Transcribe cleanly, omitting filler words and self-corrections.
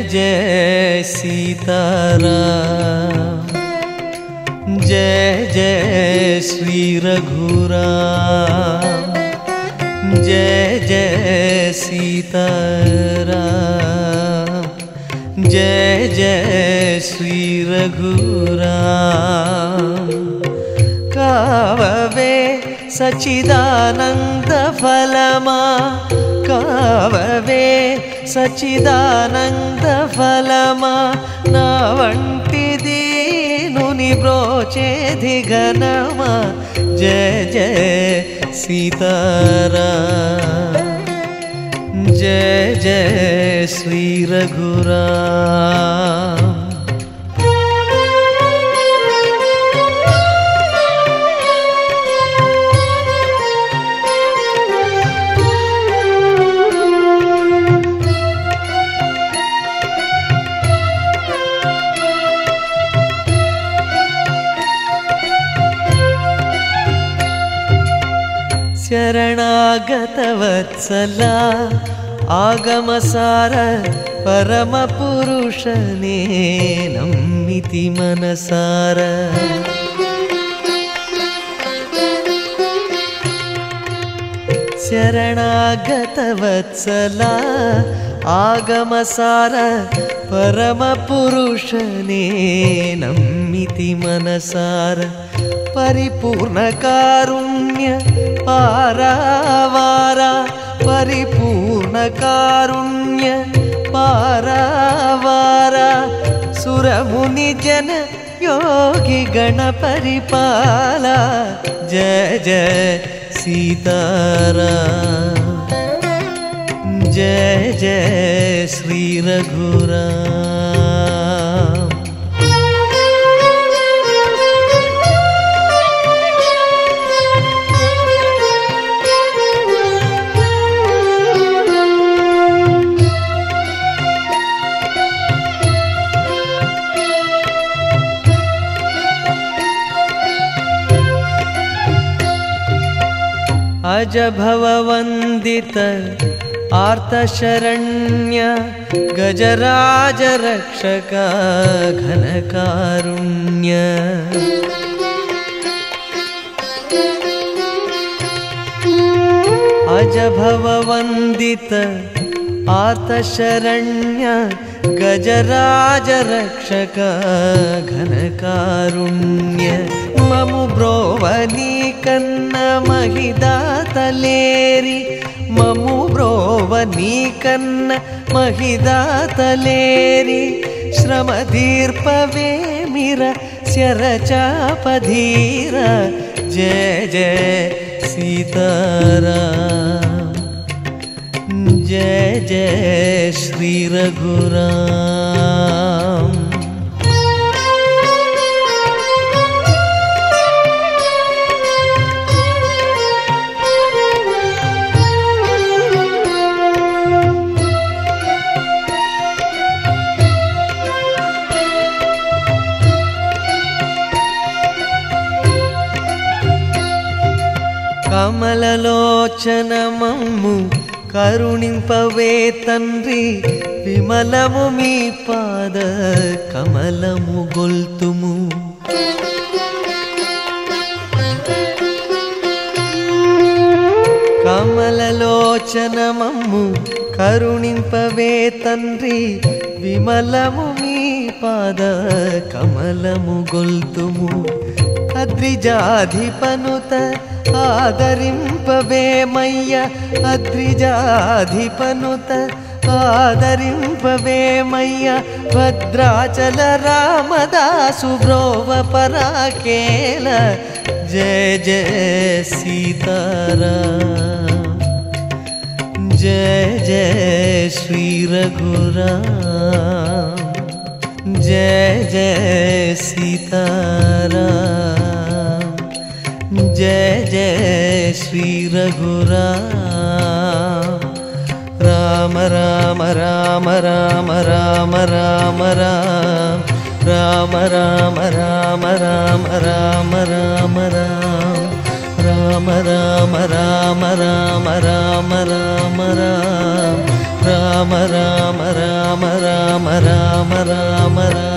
जय सीताराम, जय जय श्री रघुराम, जय जय सीताराम, जय जय श्री रघुराम। काववे सच्चिदानंद फलमा, काववे सच्चिदानंद फलमा, ना वंटि दीनुनि ब्रोचेधि घनमा। जय जय सीताराम, जय जय श्री रघुराम। शरणागत वत्सला आगमसार परमपुरुषने नम्मिति मनसार। शरणागत वत्सला आगमसार परमपुरुषने नम्मिति मनसार। परिपूर्ण कारुण्य पारावारा, परिपूर्ण कारुण्य पारावारा। सुरमुनि जन योगी गण परिपाला। जय जय सीताराम, जय जय श्री रघुराम। अज भववन्दित आर्तशरण्य, गजराज रक्षक घनकारुण्य। अज भववन्दित आर्तशरण्य, गजराज रक्षक घनकारुण्य। ममु ब्रोवनी कन्न महिदातलेरि, ममु ब्रोवनी कन्न महिदातलेरि। श्रमदीर्पवे मिर स्यरचापधीर। जय जय सीताराम, जय जय श्री रघुराम। కమలలోచన మమ్ము కరుణింపవే తండ్రి, విమలము మీ పాద కమలము గొల్తుము। కమలలోచన మమ్ము కరుణింపవే తండ్రి, విమలము మీ పాద కమలము గొల్తుము। అద్రిజాధిపనుత ఆదరింపవేమయ్య, అద్రిజాధిపనుత ఆదరింపవేమయ్య। భద్రాచల రామదాసు బ్రోవ పరాకేల। జయ జయ సీతారాం, जय जय श्री रघुराम, जय जय सीताराम, जय जय श्री रघुराम। राम राम राम राम राम राम राम, राम राम राम राम राम राम राम, राम राम राम राम राम राम राम, राम రామ రామ రామ రామ రామ రామ రామ